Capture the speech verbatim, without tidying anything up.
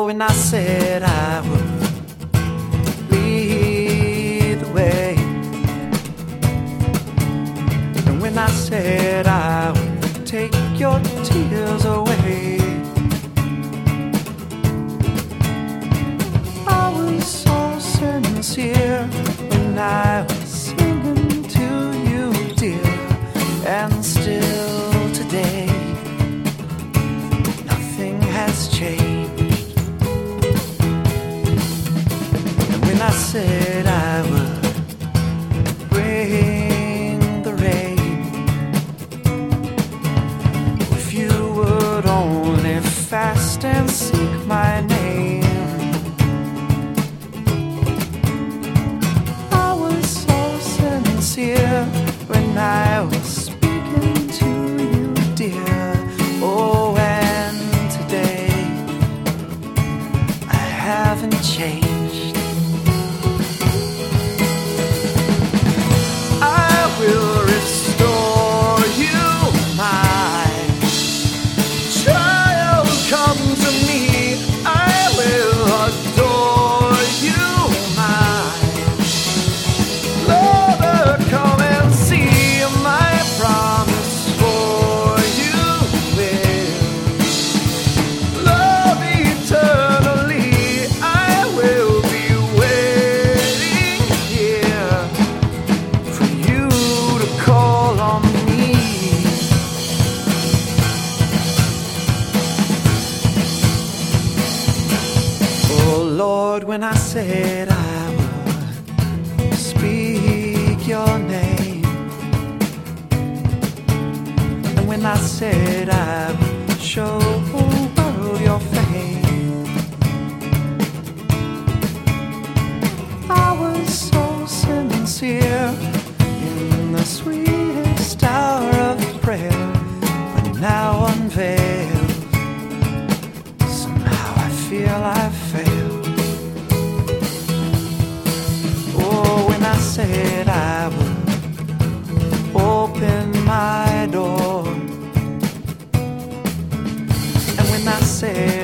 when I said I would lead the way, and when I said I would take your tears away, I was so sincere when I was singing to you, dear. And still today nothing has changed. And when I said I would bring the rain, if you would only fast and seek my name, I was so sincere when I was speaking to you, dear. Oh, and today I haven't changed. I will restore you, my child, come to me. I will adore you, my lover, come and see. My promise for you is love eternally. I will be waiting here for you to call on me. Oh Lord, when I said I would speak your name, and when I said I would show the world your fame, I was so sincere in the sweetest hour of prayer, but now unveiled, somehow I feel I failed. Oh, when I said I would open my door, and when I said